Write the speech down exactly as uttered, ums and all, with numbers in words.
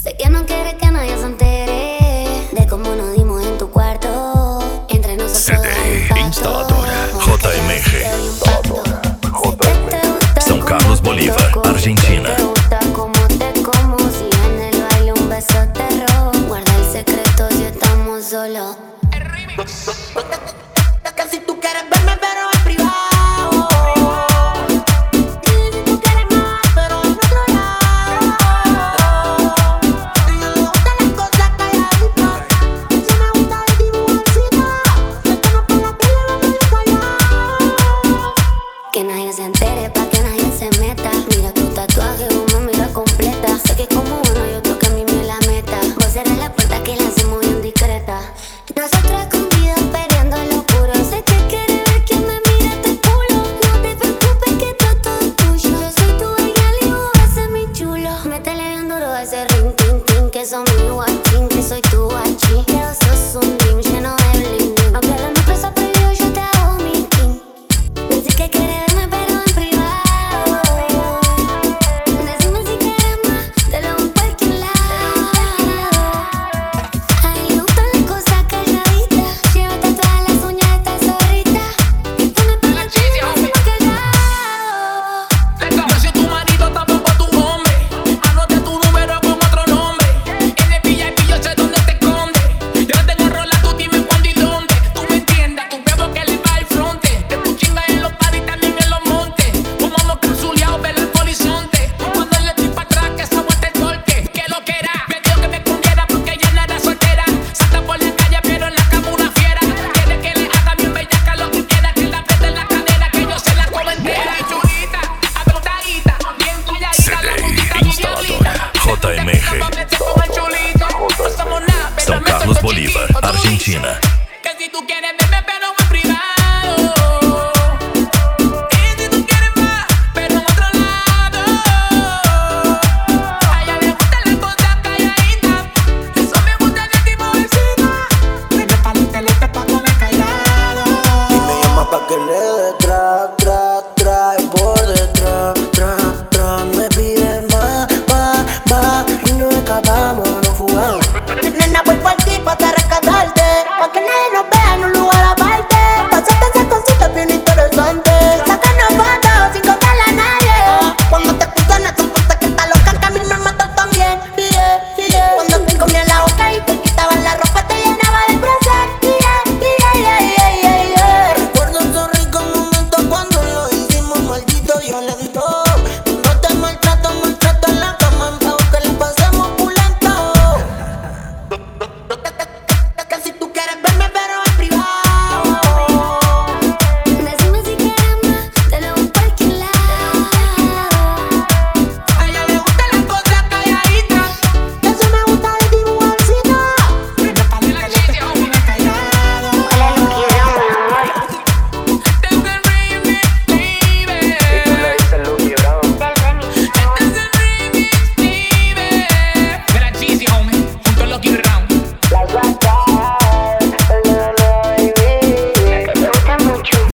Sé que no quieres que nadie se entere de cómo nos dimos en tu cuarto. Entre nosotros C D I Instaladora J M G, São Carlos, Bolívar, Argentina. Te gusta como te como, si en el baile un beso te robo. Guarda el secreto si estamos solos. Que si tú quieres verme pero en privado, dile si tú quieres más pero en otro lado. A ella le gustan las cosas calladitas, si me gusta de ti mujercita, métenos por la tele, vámonos callado. Que nadie se entere, pa' que nadie se meta. Mira tu tatuaje, una mira completa. Sé que como uno hay otro que a mí me la meta. Vos cerrás la puerta que la hacemos bien discreta. Nosotros escondidos peleando lo puro. Sé que quieres ver que me mira este culo. No te preocupes que todo es tuyo. Yo soy tu ella y vos vas a ser mi chulo. Métele bien duro a ese ring, ting, ting. Que son mi guachín, que soy tu guachín. Que vos sos un dream lleno de bling, bling. Aunque lo nuestro sea prohibido, yo te hago mi king. Dice que quieres verme pero en privado. Decime si quieres más, te lo voy por cualquier lado. A él le gustan las cosas calladitas. Llévate todas las uñas de esta zorrita. Y ponme por la chile, así callado. Yo soy tu marido, tampoco tu hombre. Anote tu número con otro nombre. En el V I P yo sé dónde te esconde. Yo no tengo rola, tú dime cuándo y dónde. Tú me entiendes, tu bebo que le va al fronte. Que tú chingas en los paris, también en los montes. Fumamos cruzuleados, ver el horizonte. Cuando le estoy pa' atrás, que esa vuelta el golpe. Que lo que era, me dijo que me escondiera porque ella no era soltera. Salta por la calle, pero en la cama una fiera. Quiere que le haga bien bellaca lo que quiera. Que la apriete en la cadera, que yo se la como entera. Y chulita, apretadita, bien calladita, C la D puntita I Instaladora J M G, São Carlos, Bolívar, Argentina. Que si tú quieres verme pero en privado, y si tú quieres más pero en otro lado. A ella le gustan las cosas calladitas, eso me gusta de ti mujercita. Vete pa' la tele, pa' comer callado. Y me llama pa' que le dé tra, tra, tra, y por detrás, tra, tra. Me pide más, más, más y no acabamos.